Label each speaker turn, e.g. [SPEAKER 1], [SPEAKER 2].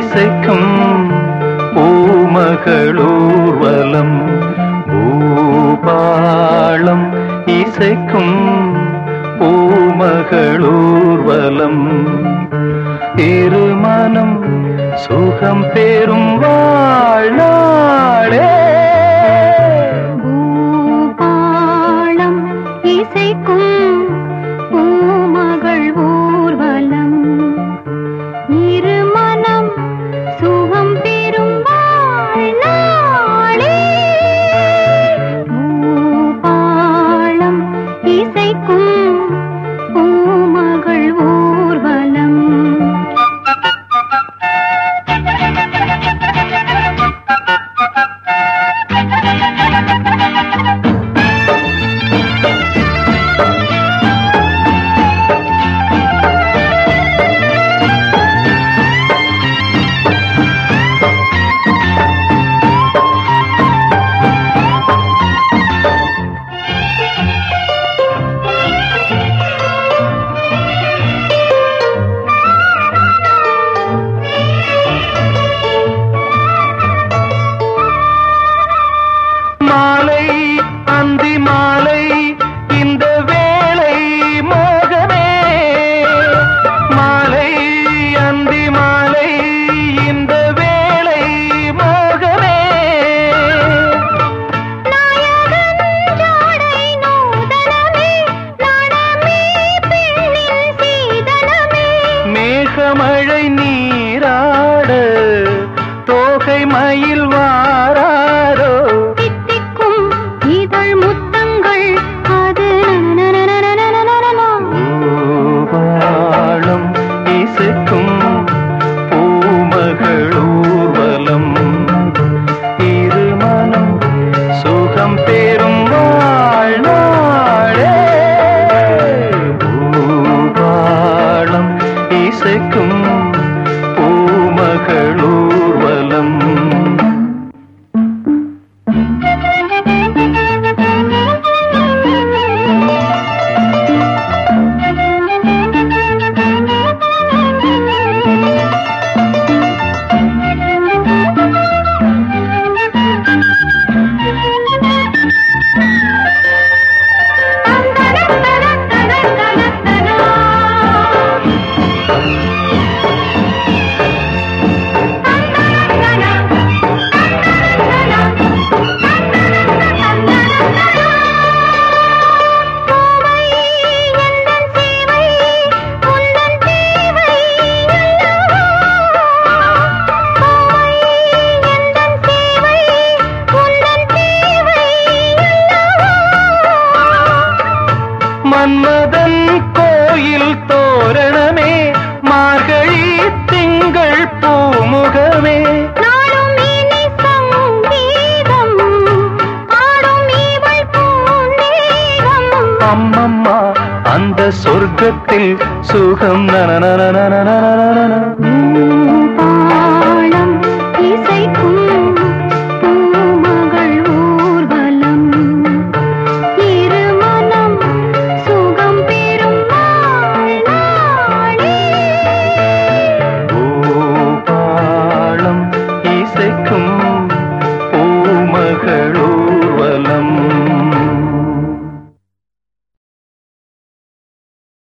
[SPEAKER 1] இசைக்கும் பூமகளூர்வலம் பூபாளம் இசைக்கும் பூமகளூர்வலம் இருமனம் சுகம் பெறும் வாழ்நாளே
[SPEAKER 2] பூபாளம் இசைக்கும் பூமகள் ஊர்வலம் இருமனம் சுகம் பெறும் வாழ்நாளே பூபாளம் இசைக்கும் பூமகள் ஊர்வலம்
[SPEAKER 1] மாலை அந்தி மாலை இந்த வேளை மோகமே மாலை அந்தி மாலை இந்த வேளை மோகமே மேகமழை நீராட தோகை மயில் வாராரோ பூபாளம் இசைக்கும் பூமகளூர்வலம் இருமனம் சுகம் பெறும் வாழ்நாளே பூபாளம் இசைக்கும் பூமகளூர்வலம் மன்மதன் கோயில் தோரணமே மார்கழி திங்கள் பூமுகமே அம்மம்மா அந்த சொர்க்கத்தில் சுகம் நன